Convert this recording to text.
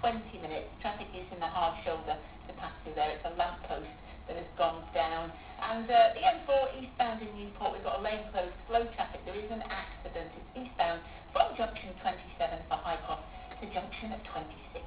20 minutes. Traffic is in the hard shoulder to pass through there. It's a lamppost that has gone down. And the M4 eastbound in Newport, we've got a lane closed, slow traffic. There is an accident. It's eastbound from junction 27 for High Cross to junction 26.